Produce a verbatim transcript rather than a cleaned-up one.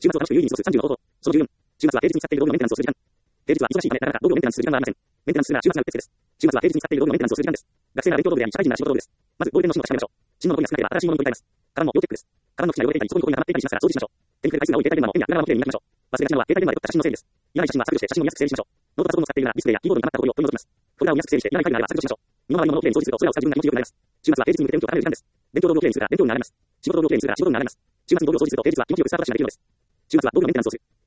週末は楽しく有意義に過ごすさんじゅうの方法。そのじゅうよん。週末は平日に使っている道具のメンテナンスをする時間。平日は忙しいため、なかなか道具をメンテナンスする時間がありません。メンテナンスするなら週末がうってつけです。週末は平日に使っている道具のメンテナンスをする時間です。学生なら勉強道具や社会人なら仕事道具です。まず、ボールペンの芯を確かめましょう。芯の残りが少なければ新しいものに取り替えます。カバンも要チェックです。カバンの口が汚れていたり、そこにゴミが溜まっていたりしますから掃除しましょう。手に触れる回数が多い携帯電話もペンや裏側もきれいに磨きましょう。忘れがちなのは携帯電話で撮った写真の整理です。いらない写真は削除して写真を見やすく整理しましょう。ノートパソコンを使っているならディスプレイやキーボードに溜まったほこりを取り除きます。フォルダを見やすく整理していらないファイルがあれば削除しましょう。身の回りのものをきれいに掃除すると空を使う自分が気持ちよくなります。週末は平日に向けて運気を高める時間です。勉強道具をきれいにするから勉強になれます。仕事道具をきれいにするから仕事になれます。週末の道具を掃除すると平日は気持ちよくスタートダッシュができるのです。週末は道具のメンテナンスをする。